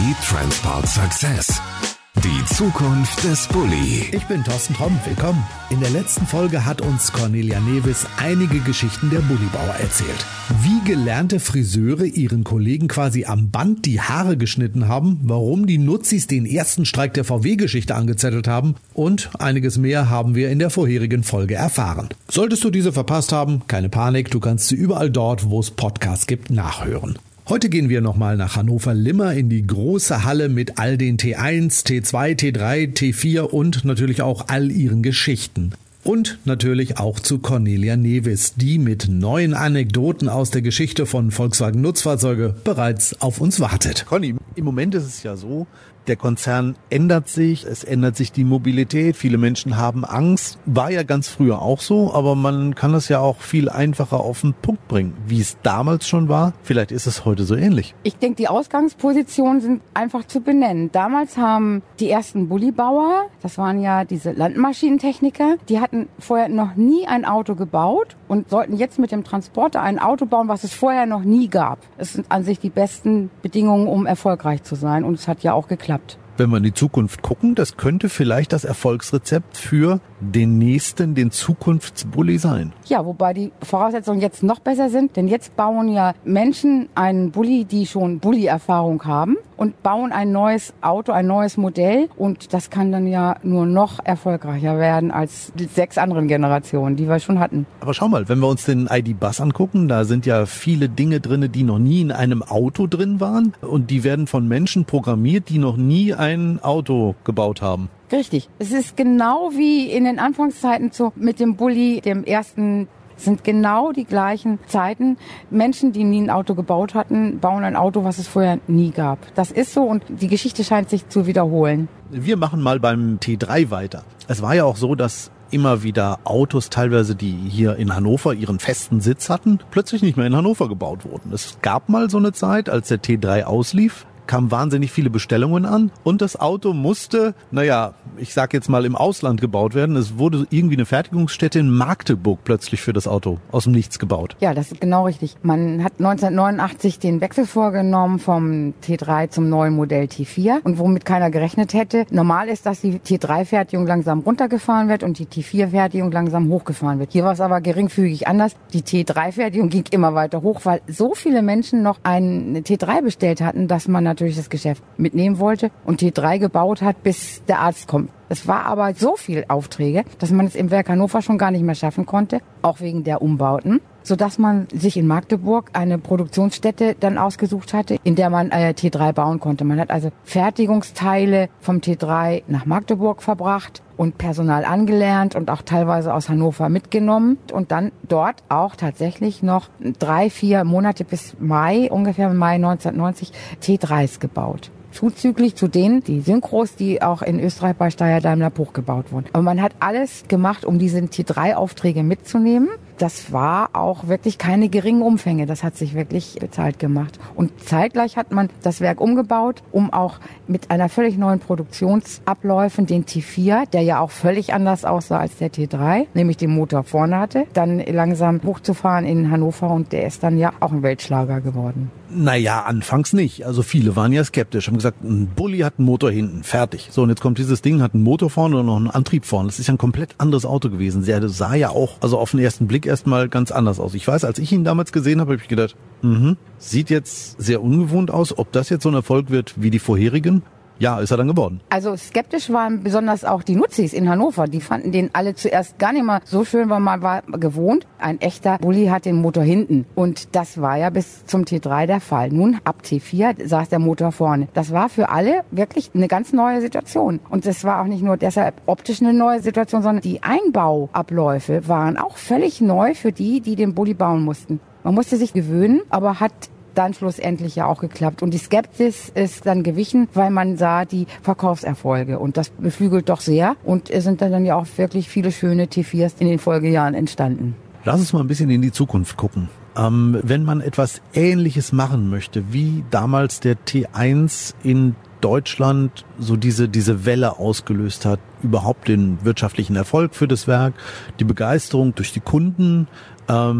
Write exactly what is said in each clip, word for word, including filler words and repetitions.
Bully Transport Success. Die Zukunft des Bully. Ich bin Thorsten Tromm, willkommen. In der letzten Folge hat uns Cornelia Newis einige Geschichten der Bullybauer erzählt. Wie gelernte Friseure ihren Kollegen quasi am Band die Haare geschnitten haben, warum die Nutzis den ersten Streik der V W-Geschichte angezettelt haben und einiges mehr haben wir in der vorherigen Folge erfahren. Solltest du diese verpasst haben, keine Panik, du kannst sie überall dort, wo es Podcasts gibt, nachhören. Heute gehen wir nochmal nach Hannover-Limmer in die große Halle mit all den T eins, T zwei, T drei, T vier und natürlich auch all ihren Geschichten. Und natürlich auch zu Cornelia Newis, die mit neuen Anekdoten aus der Geschichte von Volkswagen Nutzfahrzeuge bereits auf uns wartet. Conny, im Moment ist es ja so, der Konzern ändert sich, es ändert sich die Mobilität, viele Menschen haben Angst. War ja ganz früher auch so, aber man kann das ja auch viel einfacher auf den Punkt bringen. Wie es damals schon war, vielleicht ist es heute so ähnlich. Ich denke, die Ausgangspositionen sind einfach zu benennen. Damals haben die ersten Bullybauer, das waren ja diese Landmaschinentechniker, die hatten vorher noch nie ein Auto gebaut und sollten jetzt mit dem Transporter ein Auto bauen, was es vorher noch nie gab. Es sind an sich die besten Bedingungen, um erfolgreich zu sein, und es hat ja auch geklappt. Wenn wir in die Zukunft gucken, das könnte vielleicht das Erfolgsrezept für den nächsten, den Zukunftsbully sein. Ja, wobei die Voraussetzungen jetzt noch besser sind, denn jetzt bauen ja Menschen einen Bulli, die schon Bulli-Erfahrung haben, und bauen ein neues Auto, ein neues Modell, und das kann dann ja nur noch erfolgreicher werden als die sechs anderen Generationen, die wir schon hatten. Aber schau mal, wenn wir uns den I D-Bus angucken, da sind ja viele Dinge drin, die noch nie in einem Auto drin waren, und die werden von Menschen programmiert, die noch nie ein Auto gebaut haben. Richtig. Es ist genau wie in den Anfangszeiten so mit dem Bulli, dem ersten. Es sind genau die gleichen Zeiten. Menschen, die nie ein Auto gebaut hatten, bauen ein Auto, was es vorher nie gab. Das ist so, und die Geschichte scheint sich zu wiederholen. Wir machen mal beim T drei weiter. Es war ja auch so, dass immer wieder Autos, teilweise die hier in Hannover ihren festen Sitz hatten, plötzlich nicht mehr in Hannover gebaut wurden. Es gab mal so eine Zeit, als der T drei auslief, kamen wahnsinnig viele Bestellungen an, und das Auto musste, naja, ich sag jetzt mal, im Ausland gebaut werden. Es wurde irgendwie eine Fertigungsstätte in Magdeburg plötzlich für das Auto aus dem Nichts gebaut. Ja, das ist genau richtig. Man hat neunzehnhundertneunundachtzig den Wechsel vorgenommen vom T drei zum neuen Modell T vier, und womit keiner gerechnet hätte. Normal ist, dass die T drei Fertigung langsam runtergefahren wird und die T vier Fertigung langsam hochgefahren wird. Hier war es aber geringfügig anders. Die T drei Fertigung ging immer weiter hoch, weil so viele Menschen noch einen T drei bestellt hatten, dass man natürlich das Geschäft mitnehmen wollte und T drei gebaut hat, bis der Arzt kommt. Es war aber so viel Aufträge, dass man es im Werk Hannover schon gar nicht mehr schaffen konnte, auch wegen der Umbauten, sodass man sich in Magdeburg eine Produktionsstätte dann ausgesucht hatte, in der man äh, T drei bauen konnte. Man hat also Fertigungsteile vom T drei nach Magdeburg verbracht und Personal angelernt und auch teilweise aus Hannover mitgenommen und dann dort auch tatsächlich noch drei, vier Monate bis Mai, ungefähr Mai neunzehnhundertneunzig, T dreis gebaut. Zuzüglich zu denen, die Synchros, die auch in Österreich bei Steyr Daimler Bruch gebaut wurden. Aber man hat alles gemacht, um diese T drei Aufträge mitzunehmen. Das war auch wirklich keine geringen Umfänge. Das hat sich wirklich bezahlt gemacht. Und zeitgleich hat man das Werk umgebaut, um auch mit einer völlig neuen Produktionsabläufen den T vier, der ja auch völlig anders aussah als der T drei, nämlich den Motor vorne hatte, dann langsam hochzufahren in Hannover, und der ist dann ja auch ein Weltschlager geworden. Naja, anfangs nicht. Also viele waren ja skeptisch, haben gesagt, ein Bulli hat einen Motor hinten, fertig. So, und jetzt kommt dieses Ding, hat einen Motor vorne und noch einen Antrieb vorne. Das ist ja ein komplett anderes Auto gewesen. Der sah ja auch, also auf den ersten Blick erstmal ganz anders aus. Ich weiß, als ich ihn damals gesehen habe, habe ich gedacht, mhm, sieht jetzt sehr ungewohnt aus. Ob das jetzt so ein Erfolg wird wie die vorherigen? Ja, ist er dann geworden. Also skeptisch waren besonders auch die Nutzis in Hannover. Die fanden den alle zuerst gar nicht mal so schön, weil man war gewohnt. Ein echter Bulli hat den Motor hinten. Und das war ja bis zum T drei der Fall. Nun, ab T vier saß der Motor vorne. Das war für alle wirklich eine ganz neue Situation. Und das war auch nicht nur deshalb optisch eine neue Situation, sondern die Einbauabläufe waren auch völlig neu für die, die den Bulli bauen mussten. Man musste sich gewöhnen, aber hat dann schlussendlich ja auch geklappt. Und die Skepsis ist dann gewichen, weil man sah die Verkaufserfolge. Und das beflügelt doch sehr. Und es sind dann ja auch wirklich viele schöne T viers in den Folgejahren entstanden. Lass uns mal ein bisschen in die Zukunft gucken. Ähm, wenn man etwas Ähnliches machen möchte, wie damals der T eins in Deutschland so diese, diese Welle ausgelöst hat, überhaupt den wirtschaftlichen Erfolg für das Werk, die Begeisterung durch die Kunden, ähm,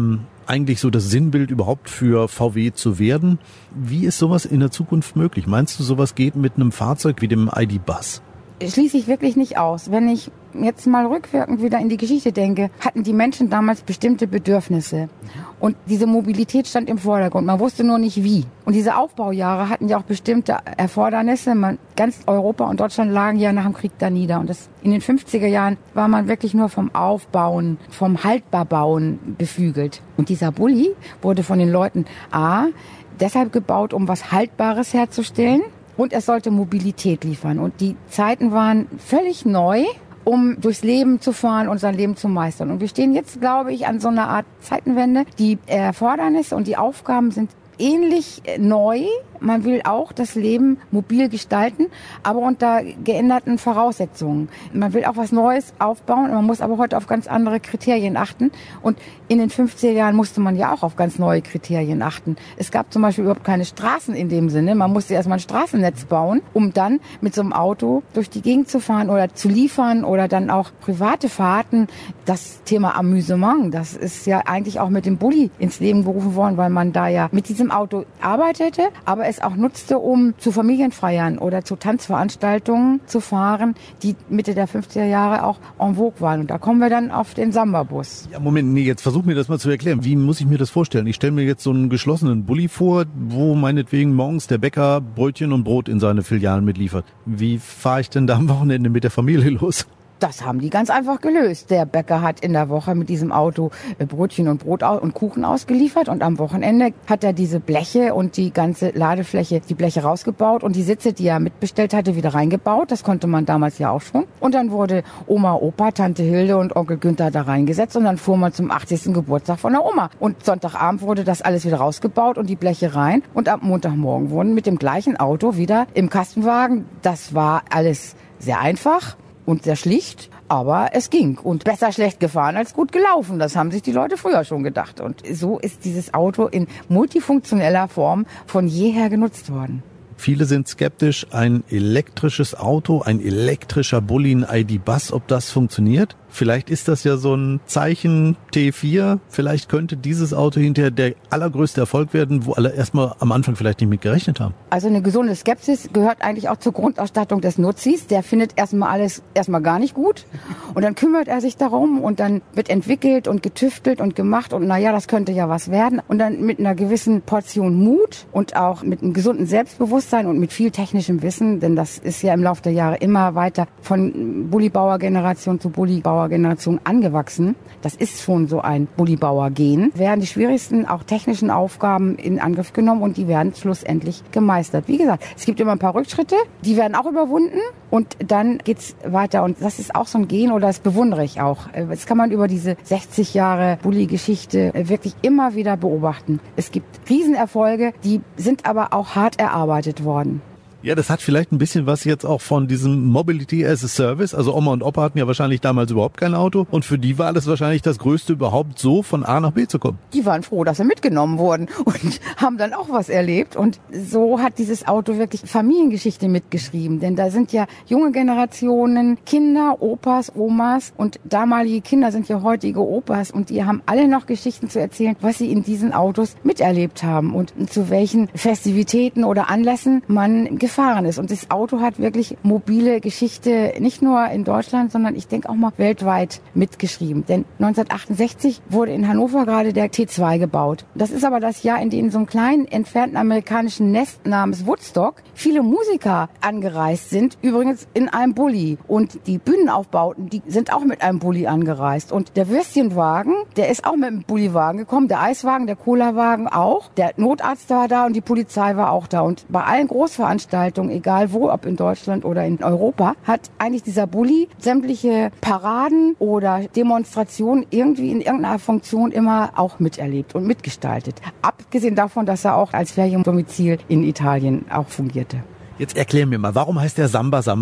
eigentlich so das Sinnbild überhaupt für V W zu werden. Wie ist sowas in der Zukunft möglich? Meinst du, sowas geht mit einem Fahrzeug wie dem I D-Bus? Schließe ich wirklich nicht aus. Wenn ich jetzt mal rückwirkend wieder in die Geschichte denke, hatten die Menschen damals bestimmte Bedürfnisse. Und diese Mobilität stand im Vordergrund. Man wusste nur nicht wie. Und diese Aufbaujahre hatten ja auch bestimmte Erfordernisse. Man, ganz Europa und Deutschland lagen ja nach dem Krieg da nieder. Und das, in den fünfziger Jahren war man wirklich nur vom Aufbauen, vom Haltbarbauen beflügelt. Und dieser Bulli wurde von den Leuten A, deshalb gebaut, um was Haltbares herzustellen. Und es sollte Mobilität liefern. Und die Zeiten waren völlig neu, um durchs Leben zu fahren und sein Leben zu meistern. Und wir stehen jetzt, glaube ich, an so einer Art Zeitenwende. Die Erfordernisse und die Aufgaben sind ähnlich neu. Man will auch das Leben mobil gestalten, aber unter geänderten Voraussetzungen. Man will auch was Neues aufbauen, man muss aber heute auf ganz andere Kriterien achten. Und in den fünfziger Jahren musste man ja auch auf ganz neue Kriterien achten. Es gab zum Beispiel überhaupt keine Straßen in dem Sinne. Man musste erstmal ein Straßennetz bauen, um dann mit so einem Auto durch die Gegend zu fahren oder zu liefern oder dann auch private Fahrten. Das Thema Amüsement, das ist ja eigentlich auch mit dem Bulli ins Leben gerufen worden, weil man da ja mit diesem Auto arbeitete, aber es auch nutzte, um zu Familienfeiern oder zu Tanzveranstaltungen zu fahren, die Mitte der fünfziger Jahre auch en vogue waren. Und da kommen wir dann auf den Samba-Bus. Ja, Moment, nee, jetzt versuch mir das mal zu erklären. Wie muss ich mir das vorstellen? Ich stelle mir jetzt so einen geschlossenen Bulli vor, wo meinetwegen morgens der Bäcker Brötchen und Brot in seine Filialen mitliefert. Wie fahre ich denn da am Wochenende mit der Familie los? Das haben die ganz einfach gelöst. Der Bäcker hat in der Woche mit diesem Auto Brötchen und Brot und Kuchen ausgeliefert und am Wochenende hat er diese Bleche und die ganze Ladefläche, die Bleche rausgebaut und die Sitze, die er mitbestellt hatte, wieder reingebaut. Das konnte man damals ja auch schon. Und dann wurde Oma, Opa, Tante Hilde und Onkel Günther da reingesetzt und dann fuhr man zum achtzigsten Geburtstag von der Oma. Und Sonntagabend wurde das alles wieder rausgebaut und die Bleche rein und am Montagmorgen wurden mit dem gleichen Auto wieder im Kastenwagen. Das war alles sehr einfach und sehr schlicht, aber es ging. Und besser schlecht gefahren als gut gelaufen. Das haben sich die Leute früher schon gedacht. Und so ist dieses Auto in multifunktioneller Form von jeher genutzt worden. Viele sind skeptisch, ein elektrisches Auto, ein elektrischer Bulli, ein I D-Bus, ob das funktioniert. Vielleicht ist das ja so ein Zeichen T vier. Vielleicht könnte dieses Auto hinterher der allergrößte Erfolg werden, wo alle erstmal am Anfang vielleicht nicht mit gerechnet haben. Also eine gesunde Skepsis gehört eigentlich auch zur Grundausstattung des Nutzis. Der findet erstmal alles erstmal gar nicht gut. Und dann kümmert er sich darum und dann wird entwickelt und getüftelt und gemacht. Und naja, das könnte ja was werden. Und dann mit einer gewissen Portion Mut und auch mit einem gesunden Selbstbewusstsein und mit viel technischem Wissen, denn das ist ja im Laufe der Jahre immer weiter von Bullibauer-Generation zu Bullibauer Generation angewachsen. Das ist schon so ein Bullibauer-Gen. Werden die schwierigsten, auch technischen Aufgaben in Angriff genommen und die werden schlussendlich gemeistert. Wie gesagt, es gibt immer ein paar Rückschritte, die werden auch überwunden und dann geht's weiter. Und das ist auch so ein Gen oder das bewundere ich auch. Das kann man über diese sechzig Jahre Bulli-Geschichte wirklich immer wieder beobachten. Es gibt Riesenerfolge, die sind aber auch hart erarbeitet worden. Ja, das hat vielleicht ein bisschen was jetzt auch von diesem Mobility as a Service. Also Oma und Opa hatten ja wahrscheinlich damals überhaupt kein Auto und für die war das wahrscheinlich das Größte überhaupt, so von A nach B zu kommen. Die waren froh, dass sie mitgenommen wurden und haben dann auch was erlebt und so hat dieses Auto wirklich Familiengeschichte mitgeschrieben, denn da sind ja junge Generationen, Kinder, Opas, Omas und damalige Kinder sind ja heutige Opas und die haben alle noch Geschichten zu erzählen, was sie in diesen Autos miterlebt haben und zu welchen Festivitäten oder Anlässen man gefahren ist. Und das Auto hat wirklich mobile Geschichte, nicht nur in Deutschland, sondern ich denke auch mal weltweit mitgeschrieben. Denn neunzehnhundertachtundsechzig wurde in Hannover gerade der T zwei gebaut. Das ist aber das Jahr, in dem so einem kleinen, entfernten amerikanischen Nest namens Woodstock viele Musiker angereist sind, übrigens in einem Bulli. Und die Bühnenaufbauten, die sind auch mit einem Bulli angereist. Und der Würstchenwagen, der ist auch mit einem Bulliwagen gekommen, der Eiswagen, der Colawagen auch. Der Notarzt war da und die Polizei war auch da. Und bei allen Großveranstaltungen, egal wo, ob in Deutschland oder in Europa, hat eigentlich dieser Bulli sämtliche Paraden oder Demonstrationen irgendwie in irgendeiner Funktion immer auch miterlebt und mitgestaltet. Abgesehen davon, dass er auch als Feriendomizil in Italien auch fungierte. Jetzt erklär mir mal, warum heißt der Samba Samba?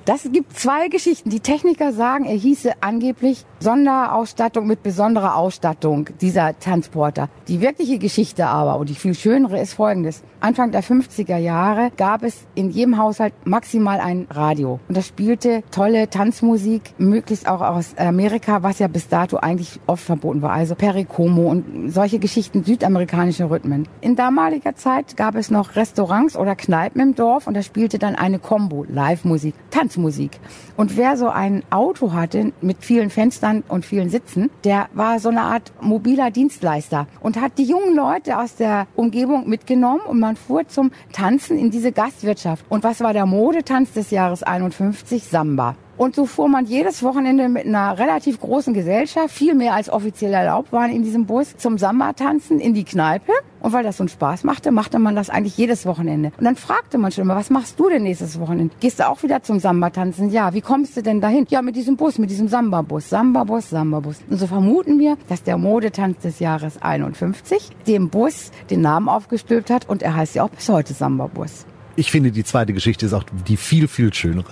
Das gibt zwei Geschichten. Die Techniker sagen, er hieße angeblich Sonderausstattung mit besonderer Ausstattung, dieser Transporter. Die wirkliche Geschichte aber, und die viel schönere, ist folgendes. Anfang der fünfziger Jahre gab es in jedem Haushalt maximal ein Radio. Und das spielte tolle Tanzmusik, möglichst auch aus Amerika, was ja bis dato eigentlich oft verboten war. Also Perry Como und solche Geschichten, südamerikanische Rhythmen. In damaliger Zeit gab es noch Restaurants oder Kneipen im Dorf und da spielte dann eine Combo, Live-Musik, Tanzmusik. Und wer so ein Auto hatte mit vielen Fenstern und vielen Sitzen, der war so eine Art mobiler Dienstleister und hat die jungen Leute aus der Umgebung mitgenommen und man fuhr zum Tanzen in diese Gastwirtschaft. Und was war der Modetanz des Jahres einundfünfzig? Samba. Und so fuhr man jedes Wochenende mit einer relativ großen Gesellschaft, viel mehr als offiziell erlaubt waren in diesem Bus, zum Samba-Tanzen in die Kneipe. Und weil das so einen Spaß machte, machte man das eigentlich jedes Wochenende. Und dann fragte man schon immer, was machst du denn nächstes Wochenende? Gehst du auch wieder zum Samba-Tanzen? Ja, wie kommst du denn dahin? Ja, mit diesem Bus, mit diesem Samba-Bus. Samba-Bus, Samba-Bus. Und so vermuten wir, dass der Modetanz des Jahres einundfünfzig dem Bus den Namen aufgestülpt hat und er heißt ja auch bis heute Samba-Bus. Ich finde, die zweite Geschichte ist auch die viel, viel schönere.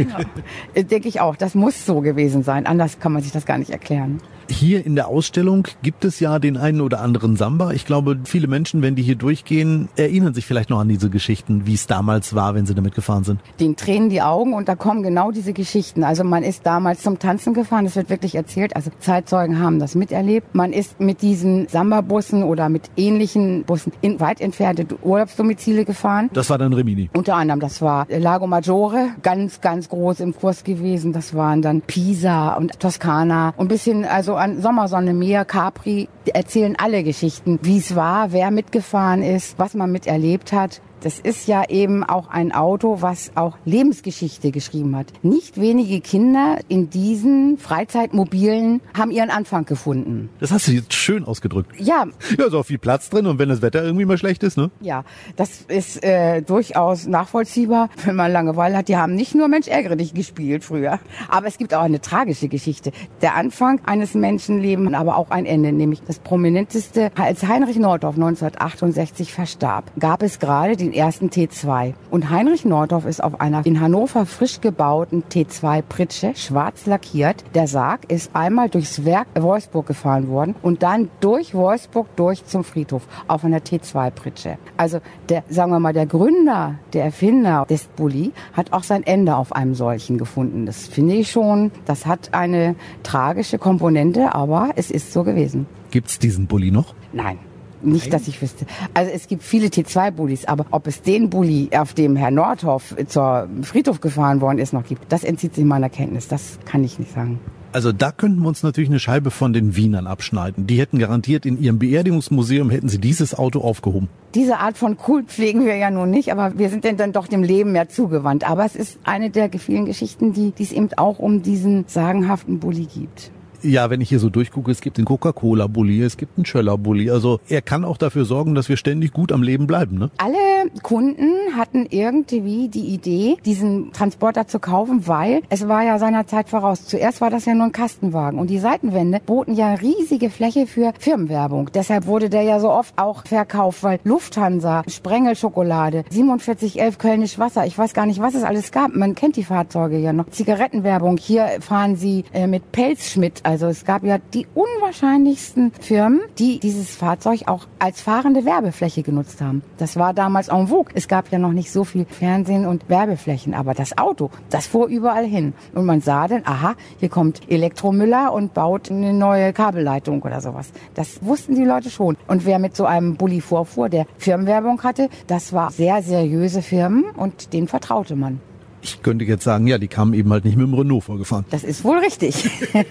Ja, denke ich auch. Das muss so gewesen sein. Anders kann man sich das gar nicht erklären. Hier in der Ausstellung gibt es ja den einen oder anderen Samba. Ich glaube, viele Menschen, wenn die hier durchgehen, erinnern sich vielleicht noch an diese Geschichten, wie es damals war, wenn sie damit gefahren sind. Den tränen die Augen und da kommen genau diese Geschichten. Also man ist damals zum Tanzen gefahren, das wird wirklich erzählt. Also Zeitzeugen haben das miterlebt. Man ist mit diesen Samba-Bussen oder mit ähnlichen Bussen in weit entfernte Urlaubsdomizile gefahren. Das war dann Rimini. Unter anderem, das war Lago Maggiore, ganz, ganz groß im Kurs gewesen. Das waren dann Pisa und Toskana und ein bisschen, also an Sommersonne, Meer, Capri, erzählen alle Geschichten, wie es war, wer mitgefahren ist, was man miterlebt hat. Das ist ja eben auch ein Auto, was auch Lebensgeschichte geschrieben hat. Nicht wenige Kinder in diesen Freizeitmobilen haben ihren Anfang gefunden. Das hast du jetzt schön ausgedrückt. Ja. Ja, ist auch viel Platz drin und wenn das Wetter irgendwie mal schlecht ist, ne? Ja, das ist äh, durchaus nachvollziehbar, wenn man Langeweile hat. Die haben nicht nur Mensch ärgere dich gespielt früher, aber es gibt auch eine tragische Geschichte. Der Anfang eines Menschenlebens, aber auch ein Ende, nämlich das prominenteste, als Heinrich Nordhoff neunzehnhundertachtundsechzig verstarb, gab es gerade den ersten T zwei. Und Heinrich Nordhoff ist auf einer in Hannover frisch gebauten T zwei Pritsche, schwarz lackiert. Der Sarg ist einmal durchs Werk Wolfsburg gefahren worden und dann durch Wolfsburg durch zum Friedhof auf einer T zwei Pritsche. Also der, sagen wir mal, der Gründer, der Erfinder des Bulli hat auch sein Ende auf einem solchen gefunden. Das finde ich schon, das hat eine tragische Komponente, aber es ist so gewesen. Gibt's diesen Bulli noch? Nein. Nicht, dass ich wüsste. Also es gibt viele T zwei Bullis, aber ob es den Bulli, auf dem Herr Nordhoff zur Friedhof gefahren worden ist, noch gibt, das entzieht sich meiner Kenntnis. Das kann ich nicht sagen. Also da könnten wir uns natürlich eine Scheibe von den Wienern abschneiden. Die hätten garantiert in ihrem Beerdigungsmuseum, hätten sie dieses Auto aufgehoben. Diese Art von Kult pflegen wir ja nun nicht, aber wir sind denn dann doch dem Leben mehr zugewandt. Aber es ist eine der vielen Geschichten, die, die es eben auch um diesen sagenhaften Bulli gibt. Ja, wenn ich hier so durchgucke, es gibt den Coca-Cola-Bulli, es gibt einen Schöller-Bulli. Also er kann auch dafür sorgen, dass wir ständig gut am Leben bleiben, ne? Alle Kunden hatten irgendwie die Idee, diesen Transporter zu kaufen, weil es war ja seiner Zeit voraus. Zuerst war das ja nur ein Kastenwagen und die Seitenwände boten ja riesige Fläche für Firmenwerbung. Deshalb wurde der ja so oft auch verkauft, weil Lufthansa, Sprengel-Schokolade, siebenundvierzig elf Kölnisch Wasser, ich weiß gar nicht, was es alles gab. Man kennt die Fahrzeuge ja noch. Zigarettenwerbung, hier fahren sie äh, mit Pelzschmidt. Also es gab ja die unwahrscheinlichsten Firmen, die dieses Fahrzeug auch als fahrende Werbefläche genutzt haben. Das war damals en vogue. Es gab ja noch nicht so viel Fernsehen und Werbeflächen, aber das Auto, das fuhr überall hin. Und man sah dann, aha, hier kommt Elektromüller und baut eine neue Kabelleitung oder sowas. Das wussten die Leute schon. Und wer mit so einem Bulli vorfuhr, der Firmenwerbung hatte, das war sehr seriöse Firmen und denen vertraute man. Ich könnte jetzt sagen, ja, die kamen eben halt nicht mit dem Renault vorgefahren. Das ist wohl richtig.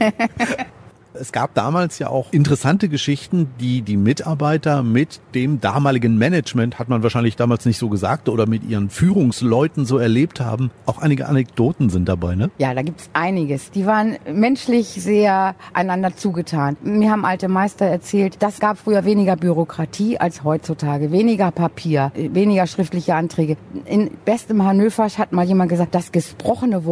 Es gab damals ja auch interessante Geschichten, die die Mitarbeiter mit dem damaligen Management, hat man wahrscheinlich damals nicht so gesagt, oder mit ihren Führungsleuten so erlebt haben. Auch einige Anekdoten sind dabei, ne? Ja, da gibt's einiges. Die waren menschlich sehr einander zugetan. Mir haben alte Meister erzählt, das gab früher weniger Bürokratie als heutzutage. Weniger Papier, weniger schriftliche Anträge. In bestem Hannöversch hat mal jemand gesagt, das gesprochene Wort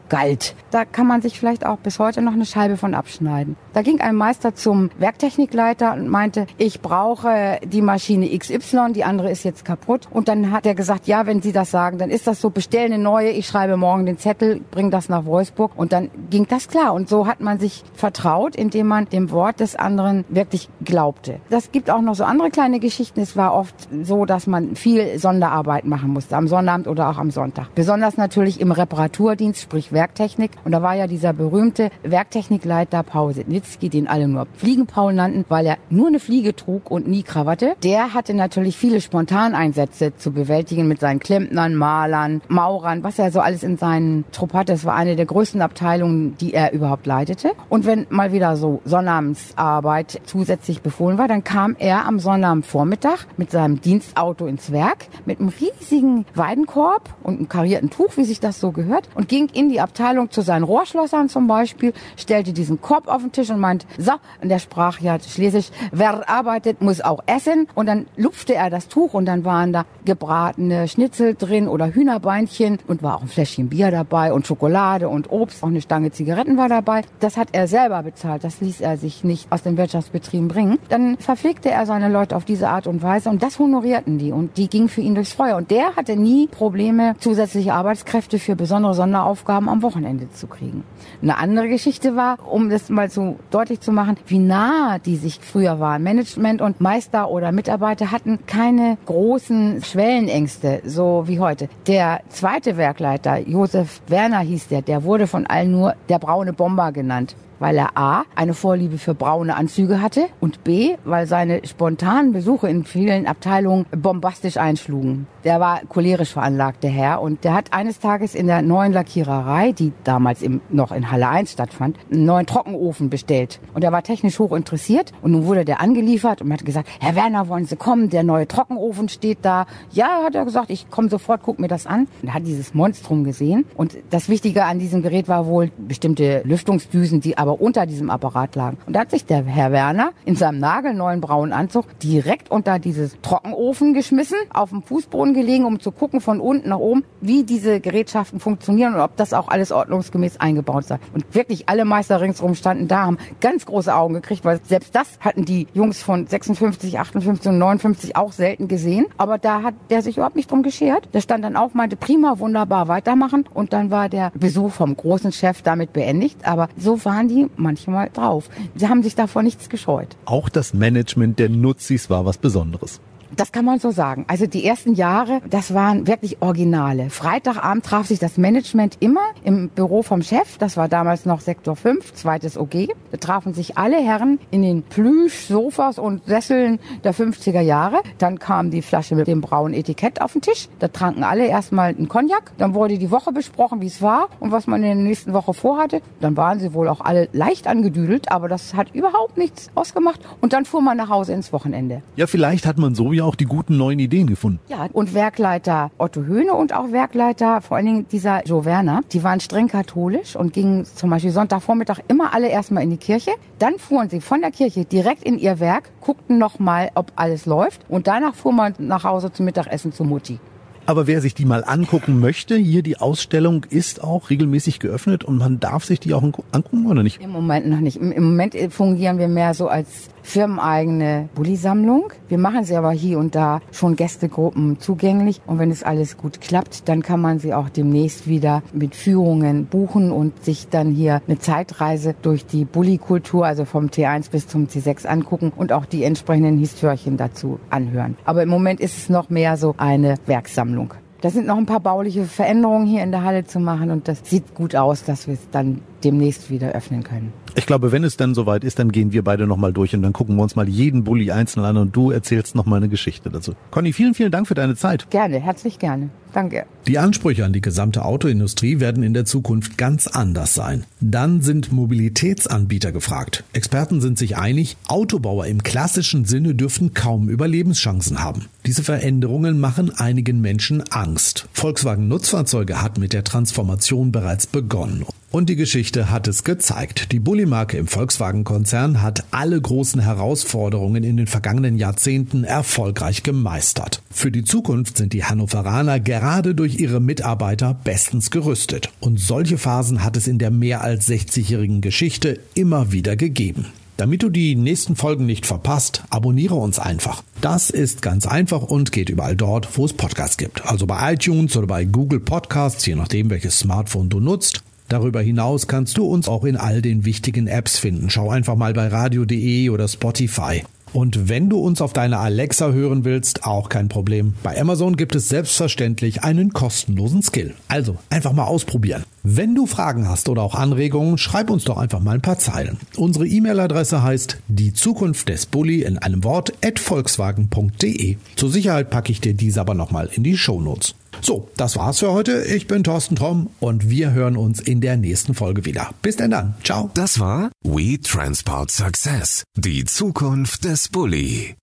galt. Da kann man sich vielleicht auch bis heute noch eine Scheibe von abschneiden. Da ging ein Meister zum Werktechnikleiter und meinte, ich brauche die Maschine X Y, die andere ist jetzt kaputt. Und dann hat er gesagt, ja, wenn Sie das sagen, dann ist das so, bestell eine neue, ich schreibe morgen den Zettel, bring das nach Wolfsburg. Und dann ging das klar. Und so hat man sich vertraut, indem man dem Wort des anderen wirklich glaubte. Das gibt auch noch so andere kleine Geschichten. Es war oft so, dass man viel Sonderarbeit machen musste, am Sonnabend oder auch am Sonntag. Besonders natürlich im Reparaturdienst, sprich Werktechnik. Und da war ja dieser berühmte Werktechnikleiter Paul Sitnitzky, den alle nur Fliegenpaul nannten, weil er nur eine Fliege trug und nie Krawatte. Der hatte natürlich viele Spontaneinsätze zu bewältigen mit seinen Klempnern, Malern, Maurern, was er so alles in seinen Trupp hatte. Das war eine der größten Abteilungen, die er überhaupt leitete. Und wenn mal wieder so Sonnabendsarbeit zusätzlich befohlen war, dann kam er am Sonnabendvormittag mit seinem Dienstauto ins Werk mit einem riesigen Weidenkorb und einem karierten Tuch, wie sich das so gehört, und ging in die Abteilung zu seinen Rohrschlossern zum Beispiel, stellte diesen Korb auf den Tisch und meinte, so, und der sprach ja schlesisch, wer arbeitet, muss auch essen. Und dann lupfte er das Tuch und dann waren da gebratene Schnitzel drin oder Hühnerbeinchen und war auch ein Fläschchen Bier dabei und Schokolade und Obst, auch eine Stange Zigaretten war dabei. Das hat er selber bezahlt, das ließ er sich nicht aus den Wirtschaftsbetrieben bringen. Dann verpflegte er seine Leute auf diese Art und Weise und das honorierten die und die gingen für ihn durchs Feuer. Und der hatte nie Probleme, zusätzliche Arbeitskräfte für besondere Sonderaufgaben am Wochenende zu kriegen. Eine andere Geschichte war, um das mal so deutlich zu machen, wie nah die sich früher waren. Management und Meister oder Mitarbeiter hatten keine großen Schwellenängste, so wie heute. Der zweite Werkleiter, Josef Werner hieß der, der wurde von allen nur der braune Bomber genannt, weil er A, eine Vorliebe für braune Anzüge hatte und B, weil seine spontanen Besuche in vielen Abteilungen bombastisch einschlugen. Der war cholerisch veranlagt, der Herr, und der hat eines Tages in der neuen Lackiererei, die damals im, noch in Halle eins stattfand, einen neuen Trockenofen bestellt. Und er war technisch hoch interessiert und nun wurde der angeliefert und man hat gesagt, Herr Werner, wollen Sie kommen? Der neue Trockenofen steht da. Ja, hat er gesagt, ich komme sofort, guck mir das an. Und er hat dieses Monstrum gesehen und das Wichtige an diesem Gerät war wohl bestimmte Lüftungsdüsen, die aber unter diesem Apparat lagen. Und da hat sich der Herr Werner in seinem nagelneuen braunen Anzug direkt unter dieses Trockenofen geschmissen, auf dem Fußboden gelegen, um zu gucken von unten nach oben, wie diese Gerätschaften funktionieren und ob das auch alles ordnungsgemäß eingebaut sei. Und wirklich alle Meister ringsrum standen da, haben ganz große Augen gekriegt, weil selbst das hatten die Jungs von sechsundfünfzig, achtundfünfzig und neunundfünfzig auch selten gesehen. Aber da hat der sich überhaupt nicht drum geschert. Der stand dann auf, meinte, prima, wunderbar, weitermachen. Und dann war der Besuch vom großen Chef damit beendigt. Aber so waren die manchmal drauf. Sie haben sich davor nichts gescheut. Auch das Management der Nutzis war was Besonderes. Das kann man so sagen. Also die ersten Jahre, das waren wirklich Originale. Freitagabend traf sich das Management immer im Büro vom Chef. Das war damals noch Sektor fünf, zweites O G. Da trafen sich alle Herren in den Plüsch-Sofas und Sesseln der fünfziger Jahre. Dann kam die Flasche mit dem braunen Etikett auf den Tisch. Da tranken alle erstmal einen Cognac. Dann wurde die Woche besprochen, wie es war und was man in der nächsten Woche vorhatte. Dann waren sie wohl auch alle leicht angedüdelt, aber das hat überhaupt nichts ausgemacht. Und dann fuhr man nach Hause ins Wochenende. Ja, vielleicht hat man so ja auch die guten neuen Ideen gefunden. Ja, und Werkleiter Otto Höhne und auch Werkleiter, vor allen Dingen dieser Joe Werner, die waren streng katholisch und gingen zum Beispiel Sonntagvormittag immer alle erstmal in die Kirche. Dann fuhren sie von der Kirche direkt in ihr Werk, guckten nochmal, ob alles läuft und danach fuhr man nach Hause zum Mittagessen zu Mutti. Aber wer sich die mal angucken möchte, hier die Ausstellung ist auch regelmäßig geöffnet und man darf sich die auch angucken, oder nicht? Im Moment noch nicht. Im Moment fungieren wir mehr so als firmeneigene Bulli-Sammlung. Wir machen sie aber hier und da schon Gästegruppen zugänglich. Und wenn es alles gut klappt, dann kann man sie auch demnächst wieder mit Führungen buchen und sich dann hier eine Zeitreise durch die Bulli-Kultur, also vom T eins bis zum T sechs angucken und auch die entsprechenden Histörchen dazu anhören. Aber im Moment ist es noch mehr so eine Werksammlung. Da sind noch ein paar bauliche Veränderungen hier in der Halle zu machen und das sieht gut aus, dass wir es dann demnächst wieder öffnen können. Ich glaube, wenn es dann soweit ist, dann gehen wir beide nochmal durch und dann gucken wir uns mal jeden Bulli einzeln an und du erzählst nochmal eine Geschichte dazu. Conny, vielen, vielen Dank für deine Zeit. Gerne, herzlich gerne. Danke. Die Ansprüche an die gesamte Autoindustrie werden in der Zukunft ganz anders sein. Dann sind Mobilitätsanbieter gefragt. Experten sind sich einig, Autobauer im klassischen Sinne dürften kaum Überlebenschancen haben. Diese Veränderungen machen einigen Menschen Angst. Volkswagen Nutzfahrzeuge hat mit der Transformation bereits begonnen. Und die Geschichte hat es gezeigt. Die Bulli-Marke im Volkswagen-Konzern hat alle großen Herausforderungen in den vergangenen Jahrzehnten erfolgreich gemeistert. Für die Zukunft sind die Hannoveraner gerade gerade durch ihre Mitarbeiter bestens gerüstet. Und solche Phasen hat es in der mehr als sechzigjährigen Geschichte immer wieder gegeben. Damit du die nächsten Folgen nicht verpasst, abonniere uns einfach. Das ist ganz einfach und geht überall dort, wo es Podcasts gibt. Also bei iTunes oder bei Google Podcasts, je nachdem, welches Smartphone du nutzt. Darüber hinaus kannst du uns auch in all den wichtigen Apps finden. Schau einfach mal bei radio punkt de oder Spotify. Und wenn du uns auf deiner Alexa hören willst, auch kein Problem. Bei Amazon gibt es selbstverständlich einen kostenlosen Skill. Also einfach mal ausprobieren. Wenn du Fragen hast oder auch Anregungen, schreib uns doch einfach mal ein paar Zeilen. Unsere E-Mail-Adresse heißt die Zukunft des Bulli in einem Wort at volkswagen punkt de. Zur Sicherheit packe ich dir diese aber nochmal in die Shownotes. So, das war's für heute. Ich bin Thorsten Tromm und wir hören uns in der nächsten Folge wieder. Bis denn dann. Ciao. Das war We Transport Success. Die Zukunft des Bulli.